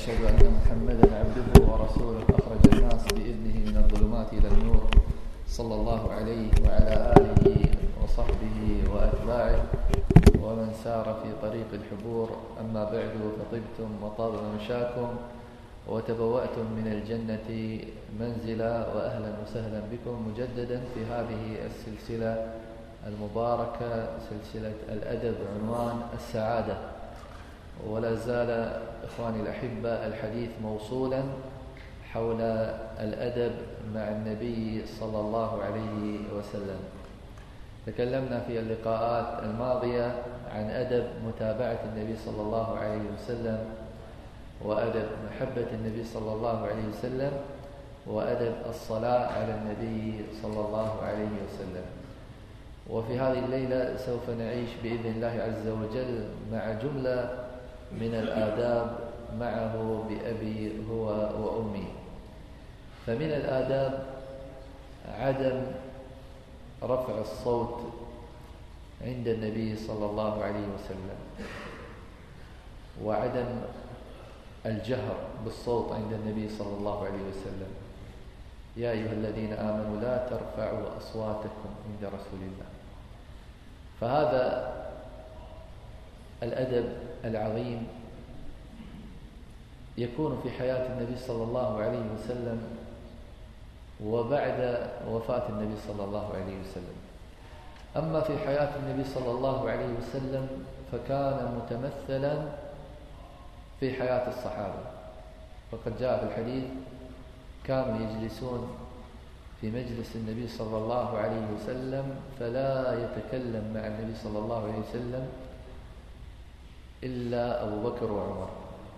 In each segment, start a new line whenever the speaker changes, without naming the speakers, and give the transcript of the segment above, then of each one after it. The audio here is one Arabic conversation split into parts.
وأشهد أن محمدا عبده ورسوله أخرج الناس بإذنه من الظلمات إلى النور صلى الله عليه وعلى آله وصحبه وأتباعه ومن سار في طريق الحبور. أما بعد، فطبتم وطاب ممشاكم وتبوأتم من الجنة منزلا، وأهلا وسهلا بكم مجددا في هذه السلسلة المباركة، سلسلة الأدب عنوان السعادة. ولا زال إخواني الأحبة الحديث موصولا حول الأدب مع النبي صلى الله عليه وسلم. تكلمنا في اللقاءات الماضية عن أدب متابعة النبي صلى الله عليه وسلم، وأدب محبة النبي صلى الله عليه وسلم، وأدب الصلاة على النبي صلى الله عليه وسلم. وفي هذه الليلة سوف نعيش بإذن الله عز وجل مع جملة من الآداب معه بأبي هو وأمي. فمن الآداب عدم رفع الصوت عند النبي صلى الله عليه وسلم، وعدم الجهر بالصوت عند النبي صلى الله عليه وسلم. يا أيها الذين آمنوا لا ترفعوا أصواتكم عند رسول الله. فهذا الأدب العظيم يكون في حياة النبي صلى الله عليه وسلم وبعد وفاة النبي صلى الله عليه وسلم. أما في حياة النبي صلى الله عليه وسلم فكان متمثلا في حياة الصحابة، فقد جاء في الحديث: كانوا يجلسون في مجلس النبي صلى الله عليه وسلم فلا يتكلم مع النبي صلى الله عليه وسلم إلا أبو بكر وعمر.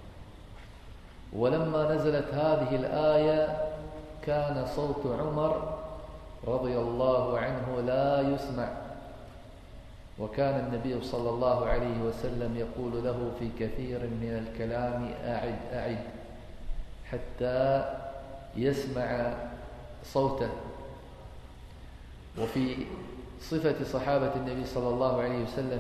ولما نزلت هذه الآية كان صوت عمر رضي الله عنه لا يسمع، وكان النبي صلى الله عليه وسلم يقول له في كثير من الكلام: أعد أعد، حتى يسمع صوته. وفي صفة صحابة النبي صلى الله عليه وسلم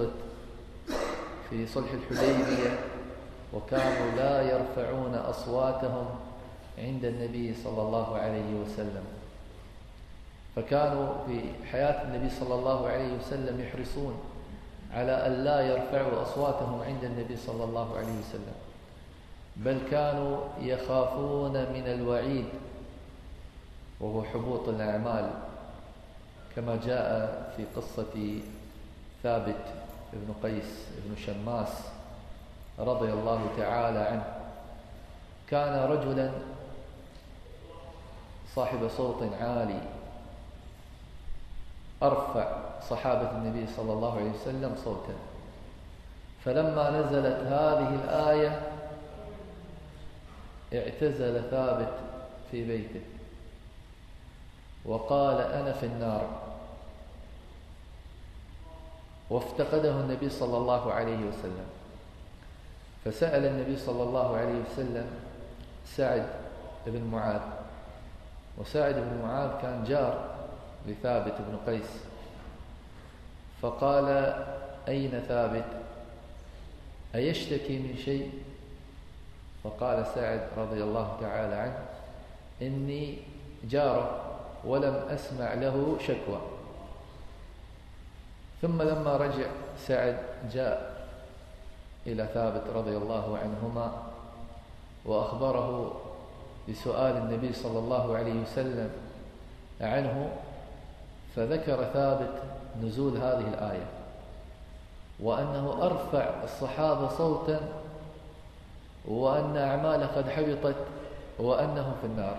في صلح الحديبية، وكانوا لا يرفعون أصواتهم عند النبي صلى الله عليه وسلم. فكانوا في حياة النبي صلى الله عليه وسلم يحرصون على أن لا يرفعوا أصواتهم عند النبي صلى الله عليه وسلم، بل كانوا يخافون من الوعيد، وهو حبوط الأعمال، كما جاء في قصة ثابت بن قيس بن شماس رضي الله تعالى عنه. كان رجلا صاحب صوت عالي، أرفع صحابة النبي صلى الله عليه وسلم صوتا. فلما نزلت هذه الآية اعتزل ثابت في بيته وقال: أنا في النار. وافتقده النبي صلى الله عليه وسلم، فسأل النبي صلى الله عليه وسلم سعد بن معاذ، وسعد بن معاذ كان جار لثابت بن قيس، فقال: أين ثابت؟ أيشتكي من شيء؟ فقال سعد رضي الله تعالى عنه: إني جاره ولم أسمع له شكوى. ثم لما رجع سعد جاء إلى ثابت رضي الله عنهما وأخبره بسؤال النبي صلى الله عليه وسلم عنه، فذكر ثابت نزول هذه الآية، وأنه أرفع الصحابة صوتا، وأن أعماله قد حبطت، وأنه في النار.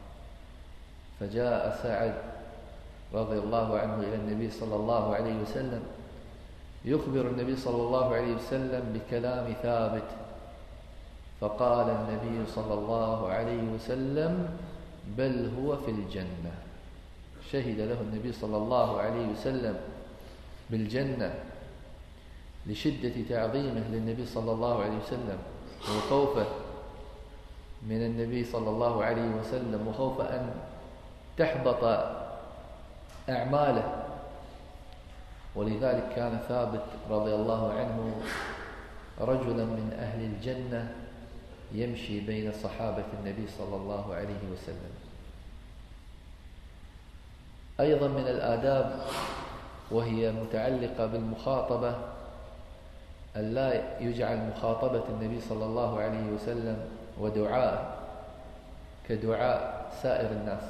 فجاء سعد رضي الله عنه إلى النبي صلى الله عليه وسلم يخبر النبي صلى الله عليه وسلم بكلام ثابت، فقال النبي صلى الله عليه وسلم: بل هو في الجنة. شهد له النبي صلى الله عليه وسلم بالجنة لشدة تعظيمه للنبي صلى الله عليه وسلم، وخوفه من النبي صلى الله عليه وسلم، وخوف أن تحبط أعماله. ولذلك كان ثابت رضي الله عنه رجلا من أهل الجنة يمشي بين صحابة النبي صلى الله عليه وسلم. أيضا من الآداب وهي متعلقة بالمخاطبة أن لا يجعل مخاطبة النبي صلى الله عليه وسلم ودعاءه كدعاء سائر الناس.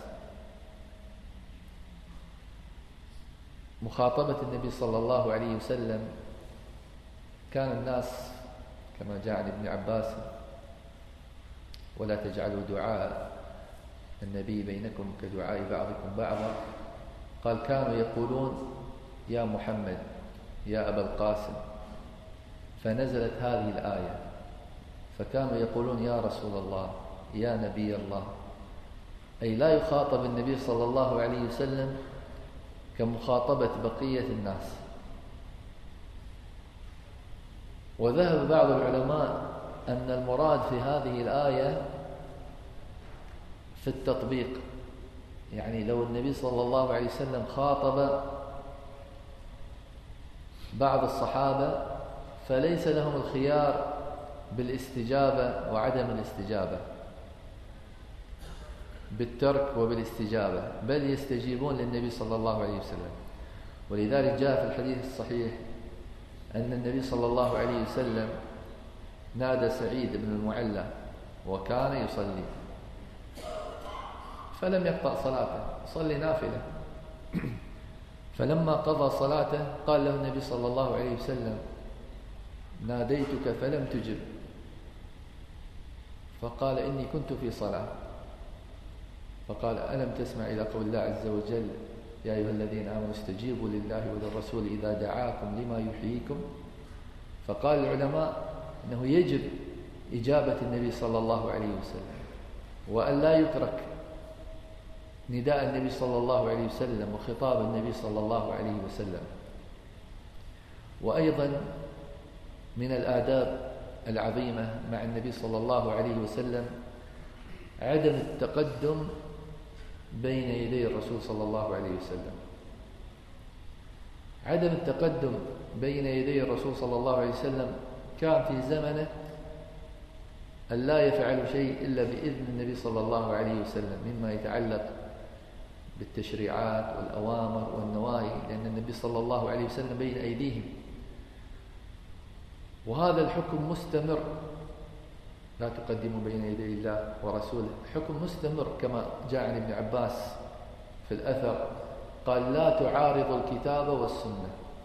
مخاطبة النبي صلى الله عليه وسلم كان الناس كما جاء عن ابن عباس: ولا تجعلوا دعاء النبي بينكم كدعاء بعضكم بعضا. قال: كانوا يقولون يا محمد، يا أبا القاسم، فنزلت هذه الآية، فكانوا يقولون يا رسول الله، يا نبي الله، أي لا يخاطب النبي صلى الله عليه وسلم كمخاطبة بقية الناس. وذهب بعض العلماء أن المراد في هذه الآية في التطبيق، يعني لو النبي صلى الله عليه وسلم خاطب بعض الصحابة فليس لهم الخيار بالاستجابة وعدم الاستجابة، بالترك وبالاستجابة، بل يستجيبون للنبي صلى الله عليه وسلم. ولذلك جاء في الحديث الصحيح أن النبي صلى الله عليه وسلم نادى سعيد بن المعلى وكان يصلي، فلم يقطع صلاته، صلي نافلة. فلما قضى صلاته قال له النبي صلى الله عليه وسلم: ناديتك فلم تجب. فقال: إني كنت في صلاة. فقال: ألم تسمع إلى قول الله عز وجل: يا أيها الذين آمنوا استجيبوا لله وللرسول إذا دعاكم لما يحييكم. فقال العلماء أنه يجب إجابة النبي صلى الله عليه وسلم، وأن لا يترك نداء النبي صلى الله عليه وسلم وخطاب النبي صلى الله عليه وسلم. وأيضا من الآداب العظيمة مع النبي صلى الله عليه وسلم عدم التقدم بين يدي الرسول صلى الله عليه وسلم. عدم التقدم بين يدي الرسول صلى الله عليه وسلم كان في زمنه أن لا يفعل شيء إلا بإذن النبي صلى الله عليه وسلم مما يتعلق بالتشريعات والأوامر والنواهي، لأن النبي صلى الله عليه وسلم بين أيديهم. وهذا الحكم مستمر، لا تقدموا بين يدي الله ورسوله، حكم مستمر كما جاء عن ابن عباس في الأثر قال: لا تعارض الكتاب والسنة،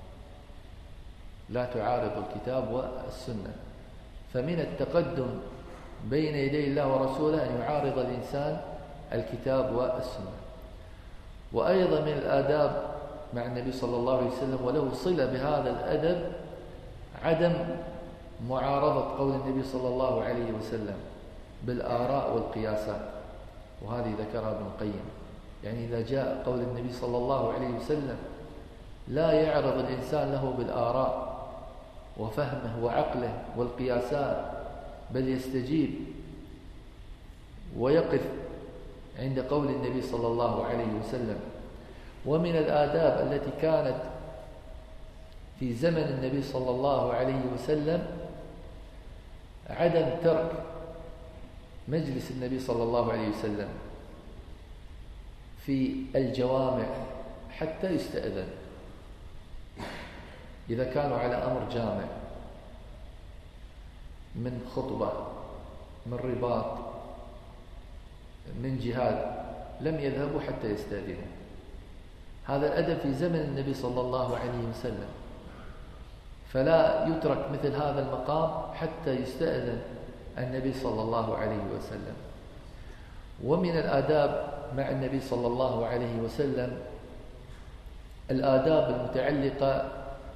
لا تعارض الكتاب والسنة. فمن التقدم بين يدي الله ورسوله أن يعارض الإنسان الكتاب والسنة. وأيضا من الآداب مع النبي صلى الله عليه وسلم وله صلة بهذا الأدب عدم معارضة قول النبي صلى الله عليه وسلم بالآراء والقياسات، وهذه ذكرها ابن القيم. يعني إذا جاء قول النبي صلى الله عليه وسلم لا يعرض الإنسان له بالآراء وفهمه وعقله والقياسات، بل يستجيب ويقف عند قول النبي صلى الله عليه وسلم. ومن الآداب التي كانت في زمن النبي صلى الله عليه وسلم عدم ترك مجلس النبي صلى الله عليه وسلم في الجوامع حتى يستأذن، إذا كانوا على أمر جامع من خطبة، من رباط، من جهاد، لم يذهبوا حتى يستأذنوا. هذا الأدب في زمن النبي صلى الله عليه وسلم، فلا يترك مثل هذا المقام حتى يستأذن النبي صلى الله عليه وسلم. ومن الآداب مع النبي صلى الله عليه وسلم الآداب المتعلقة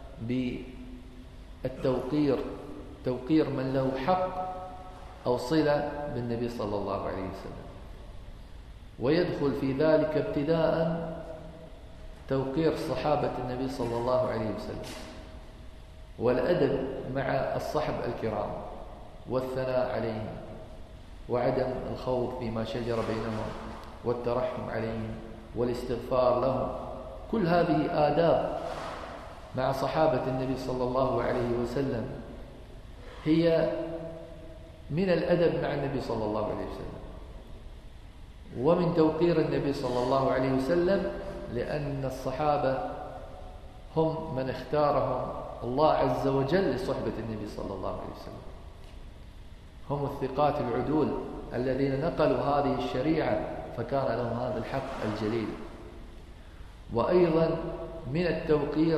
بالتوقير، توقير من له حق أو صلة بالنبي صلى الله عليه وسلم. ويدخل في ذلك ابتداء توقير صحابة النبي صلى الله عليه وسلم، والأدب مع الصحب الكرام والثناء عليهم، وعدم الخوض فيما شجر بينهم، والترحم عليهم، والاستغفار لهم. كل هذه آداب مع صحابة النبي صلى الله عليه وسلم هي من الأدب مع النبي صلى الله عليه وسلم، ومن توقير النبي صلى الله عليه وسلم، لأن الصحابة هم من اختارهم الله عز وجل لصحبة النبي صلى الله عليه وسلم، هم الثقات العدول الذين نقلوا هذه الشريعة، فكان لهم هذا الحق الجليل. وأيضا من التوقير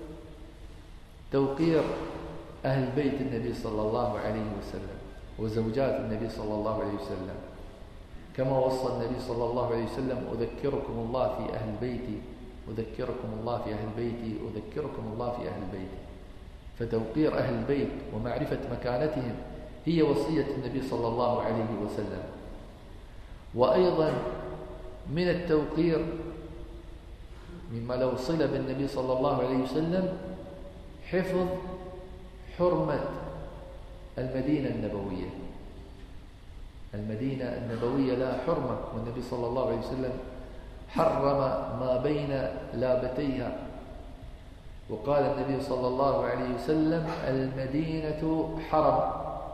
توقير أهل بيت النبي صلى الله عليه وسلم وزوجات النبي صلى الله عليه وسلم، كما وصى النبي صلى الله عليه وسلم: أذكركم الله في أهل بيتي، أذكركم الله في أهل بيتي، أذكركم الله في أهل بيتي. فتوقير أهل البيت ومعرفة مكانتهم هي وصية النبي صلى الله عليه وسلم. وأيضا من التوقير مما لو صلة بالنبي صلى الله عليه وسلم حفظ حرمة المدينة النبوية. المدينة النبوية لها حرمة، والنبي صلى الله عليه وسلم حرم ما بين لابتيها، وقال النبي صلى الله عليه وسلم: المدينة حرم،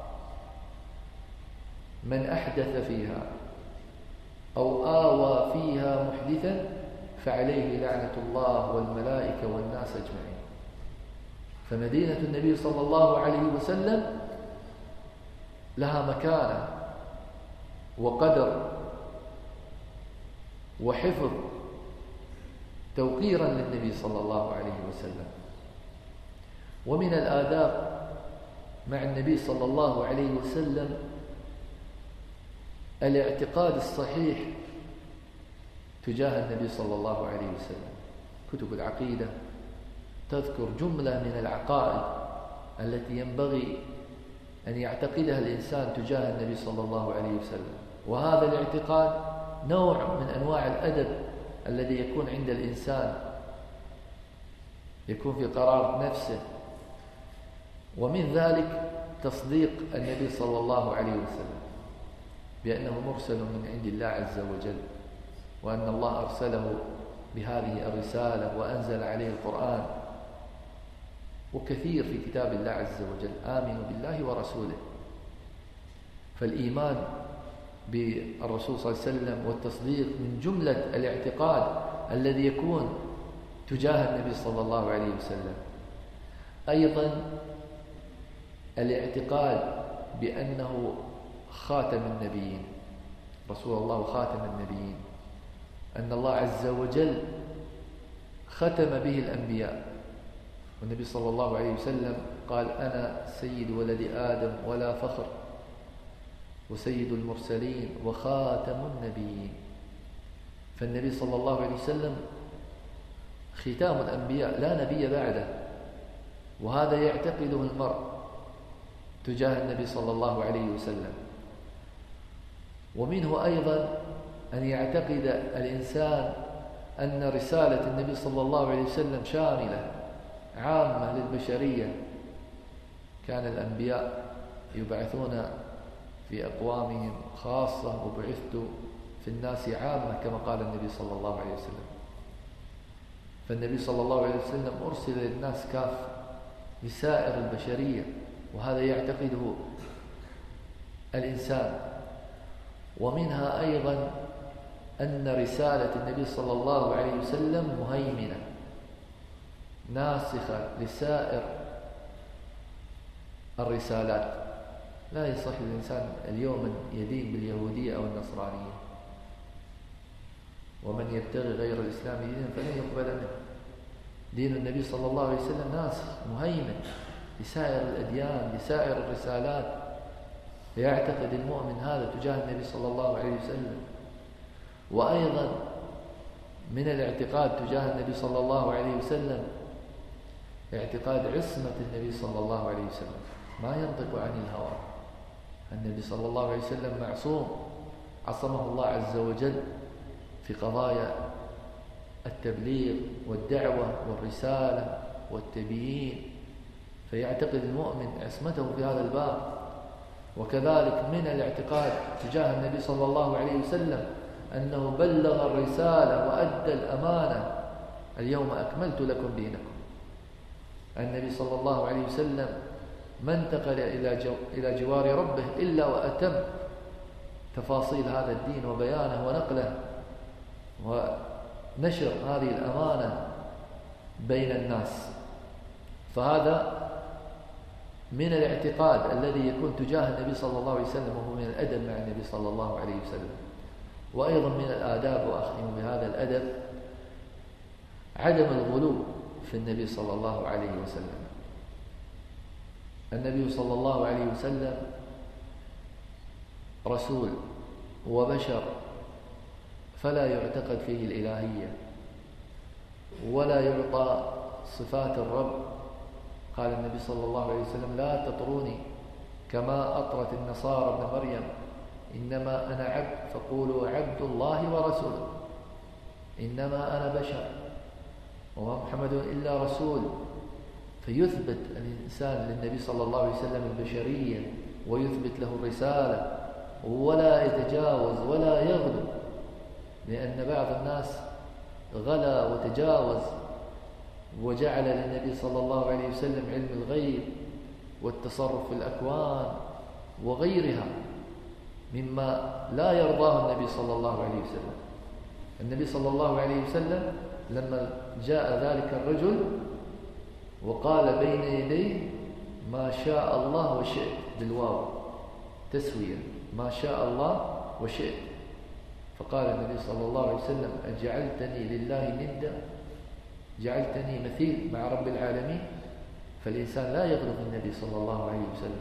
من أحدث فيها أو آوى فيها محدثا فعليه لعنة الله والملائكة والناس أجمعين. فمدينة النبي صلى الله عليه وسلم لها مكانة وقدر وحفظ توقيرا للنبي صلى الله عليه وسلم. ومن الآداب مع النبي صلى الله عليه وسلم الاعتقاد الصحيح تجاه النبي صلى الله عليه وسلم. كتب العقيدة تذكر جملة من العقائد التي ينبغي أن يعتقدها الإنسان تجاه النبي صلى الله عليه وسلم، وهذا الاعتقاد نوع من أنواع الأدب الذي يكون عند الإنسان، يكون في قرار نفسه. ومن ذلك تصديق النبي صلى الله عليه وسلم بأنه مرسل من عند الله عز وجل، وأن الله أرسله بهذه الرسالة وأنزل عليه القرآن. وكثير في كتاب الله عز وجل: آمنوا بالله ورسوله. فالإيمان بالرسول صلى الله عليه وسلم والتصديق من جملة الاعتقاد الذي يكون تجاه النبي صلى الله عليه وسلم. أيضا الاعتقاد بأنه خاتم النبيين، رسول الله خاتم النبيين، أن الله عز وجل ختم به الأنبياء. والنبي صلى الله عليه وسلم قال: أنا سيد ولد آدم ولا فخر، وسيد المرسلين وخاتم النبيين. فالنبي صلى الله عليه وسلم ختام الأنبياء، لا نبي بعده، وهذا يعتقده المرء تجاه النبي صلى الله عليه وسلم. ومنه أيضا أن يعتقد الإنسان أن رسالة النبي صلى الله عليه وسلم شاملة عامة للبشرية. كان الأنبياء يبعثون في أقوامهم خاصة، وبعثت في الناس عامة، كما قال النبي صلى الله عليه وسلم. فالنبي صلى الله عليه وسلم أرسل للناس كافة لسائر البشرية، وهذا يعتقده الإنسان. ومنها أيضا أن رسالة النبي صلى الله عليه وسلم مهيمنة ناسخة لسائر الرسالات. لا يصح للإنسان اليوم أن يدين باليهودية أو النصرانية، ومن يبتغي غير الإسلام دينا فلن يقبل منه. دين النبي صلى الله عليه وسلم ناسخ مهيمن لسائر الأديان، لسائر الرسالات. فيعتقد المؤمن هذا تجاه النبي صلى الله عليه وسلم. وأيضا من الاعتقاد تجاه النبي صلى الله عليه وسلم اعتقاد عصمة النبي صلى الله عليه وسلم، ما ينطق عن الهوى. النبي صلى الله عليه وسلم معصوم، عصمه الله عز وجل في قضايا التبليغ والدعوة والرسالة والتبيين، فيعتقد المؤمن عصمته في هذا الباب. وكذلك من الاعتقاد تجاه النبي صلى الله عليه وسلم أنه بلغ الرسالة وأدى الأمانة. اليوم أكملت لكم دينكم. النبي صلى الله عليه وسلم ما انتقل إلى جوار ربه إلا وأتم تفاصيل هذا الدين وبيانه ونقله ونشر هذه الأمانة بين الناس. فهذا من الاعتقاد الذي يكون تجاه النبي صلى الله عليه وسلم، وهو من الأدب مع النبي صلى الله عليه وسلم. وأيضا من الآداب، وأختم بهذا الأدب، عدم الغلو في النبي صلى الله عليه وسلم. النبي صلى الله عليه وسلم رسول وبشر، فلا يعتقد فيه الإلهية ولا يعطى صفات الرب. قال النبي صلى الله عليه وسلم: لا تطروني كما أطرت النصارى ابن مريم، إنما أنا عبد فقولوا عبد الله ورسوله، إنما أنا بشر وما محمد إلا رسول. فيثبت الإنسان للنبي صلى الله عليه وسلم البشرية ويثبت له الرسالة ولا يتجاوز ولا يغلو، لأن بعض الناس غلا وتجاوز وجعل للنبي صلى الله عليه وسلم علم الغيب والتصرف في الأكوان وغيرها مما لا يرضاه النبي صلى الله عليه وسلم. النبي صلى الله عليه وسلم لما جاء ذلك الرجل وقال بين يديه: ما شاء الله وشئت، بالواو تسوية، ما شاء الله وشئت. فقال النبي صلى الله عليه وسلم: أجعلتني لله ندا، جعلتني مثيل مع رب العالمين. فالإنسان لا يغلو في النبي صلى الله عليه وسلم،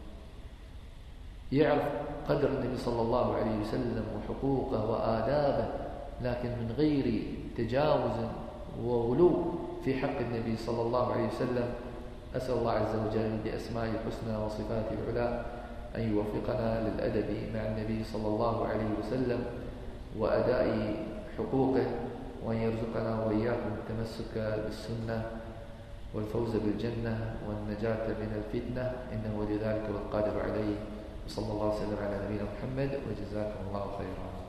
يعرف قدر النبي صلى الله عليه وسلم وحقوقه وآدابه، لكن من غير تجاوز وغلو في حق النبي صلى الله عليه وسلم. أسأل الله عز وجل بأسمائه الحسنى وصفاته العلى أن يوفقنا للأدب مع النبي صلى الله عليه وسلم وأداء حقوقه، وأن يرزقنا وإياكم التمسك بالسنة والفوز بالجنة والنجاة من الفتنة، إنه ولذلك والقادر عليه. وصلى الله وسلم على نبينا محمد، وجزاكم الله خيرا.